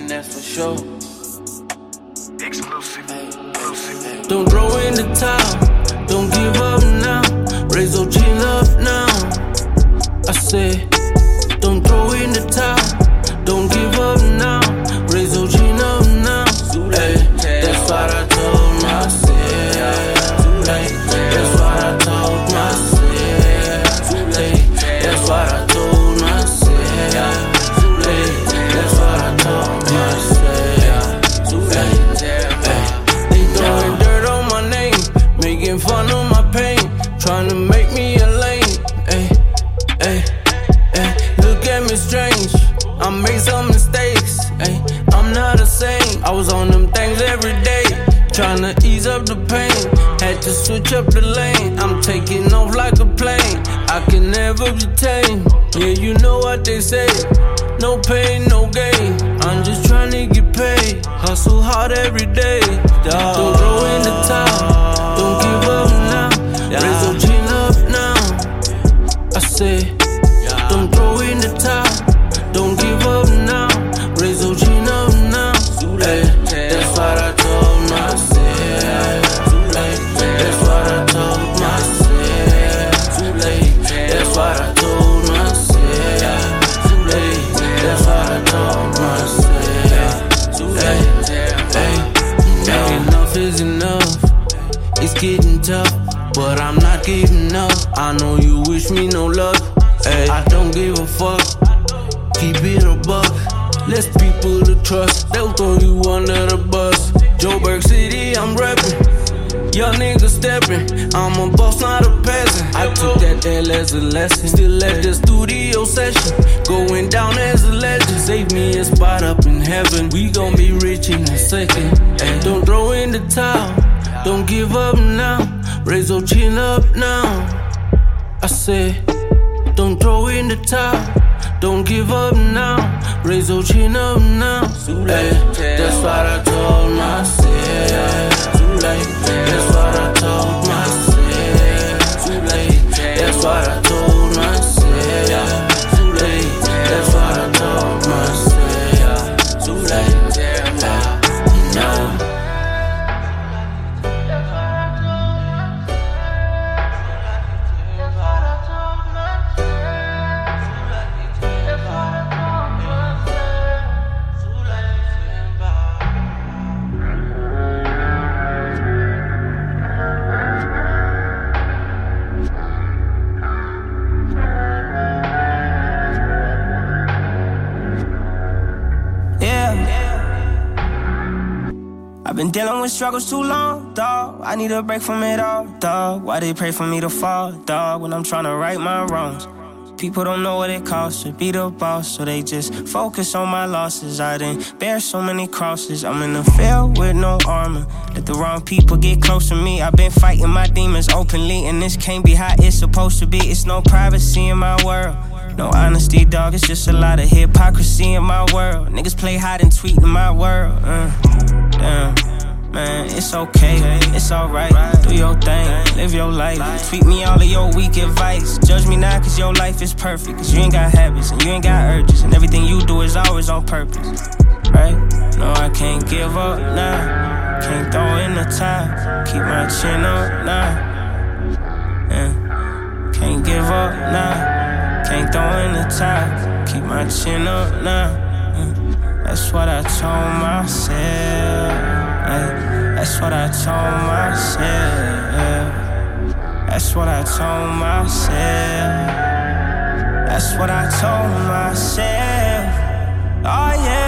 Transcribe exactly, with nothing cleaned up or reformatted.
and that's for sure. Exclusive. Exclusive. Don't throw in the towel, don't give up now. Raise your chin up now. I said, don't throw in the towel, don't give up now. Raise your chin up now. Hey, that's what I told myself. Hey, that's what I told myself. Hey, that's what I told myself. Hey, that's what I told myself. Hey, they throwing dirt on my name, making fun of my pain, trying to make me a lame. Hey, hey, hey, look at me strange. I made some mistakes. Hey, I'm not a saint. I was on them things every day, trying to ease up the pain. Had to switch up the lane. I'm taking off like a plane. I can never be tamed. Yeah, you know what they say. No pain, no gain. I'm just trying to get paid. Hustle hard every day. Dog. Don't throw in the towel. Don't give up now. Raise your chin up now. I say, don't throw in the towel. Don't give up now. Raise your chin up now. Hey, that's what I told myself. Hey, that's what I told myself. Hey, that's what I told myself. Hey, that's what I told myself. Hey, hey, enough is enough. It's getting tough, but I'm not giving up. I know you wish me no luck. Hey, I don't give a fuck. Keep it a buck. Less people to trust, they'll throw you under the bus. Joburg City, I'm reppin'. Young nigga steppin'. I'm a boss, not a peasant. I took that L as a lesson. Still at the studio session, going down as a legend. Save me a spot up in heaven. We gon' be rich in a second. And don't throw in the towel. Don't give up now. Raise your chin up now. I said, don't throw in the towel. Don't give up now. Raise your chin up now. Hey, that's what I told myself. Hey, that's what I told myself. Hey, that's what I told myself. Hey, that's what I told myself. Hey, no. I've been dealing with struggles too long, dawg. I need a break from it all, dawg. Why they pray for me to fall, dawg, when I'm trying to right my wrongs? People don't know what it costs to be the boss, so they just focus on my losses. I didn't bear so many crosses. I'm in the field with no armor. Let the wrong people get close to me. I've been fighting my demons openly, and this can't be how it's supposed to be. It's no privacy in my world. No honesty, dog, it's just a lot of hypocrisy in my world. Niggas play hide and tweet in my world. Uh, damn, man, it's okay, it's alright. Do your thing, live your life. Tweet me all of your weak advice. Judge me not cause your life is perfect. Cause you ain't got habits and you ain't got urges. And everything you do is always on purpose, right? No, I can't give up now. Can't throw in the towel. Keep my chin up now. Yeah. Can't give up now. Can't throw in the towel, keep my chin up now. Mm, that's what I told myself. Ay, that's what I told myself. That's what I told myself. That's what I told myself. Oh yeah.